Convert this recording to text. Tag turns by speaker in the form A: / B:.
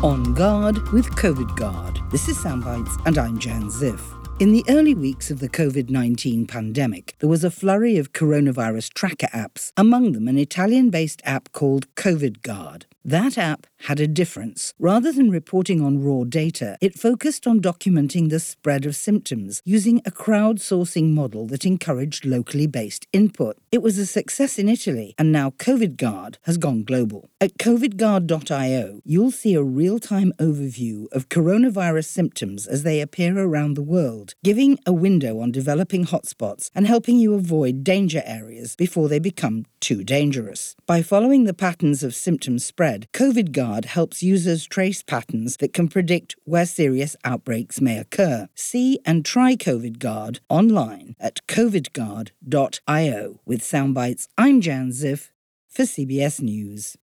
A: On Guard with COVID Guard. This is Soundbites and I'm Jan Ziff. In the early weeks of the COVID-19 pandemic, there was a flurry of coronavirus tracker apps, among them an Italian-based app called COVID Guard. That app had a difference. Rather than reporting on raw data, it focused on documenting the spread of symptoms using a crowdsourcing model that encouraged locally based input. It was a success in Italy, and now COVID Guard has gone global. At covidguard.io, you'll see a real-time overview of coronavirus symptoms as they appear around the world, giving a window on developing hotspots and helping you avoid danger areas before they become too dangerous. By following the patterns of symptom spread, COVID Guard helps users trace patterns that can predict where serious outbreaks may occur. See and try COVID Guard online at covidguard.io. With Soundbites, I'm Jan Ziff for CBS News.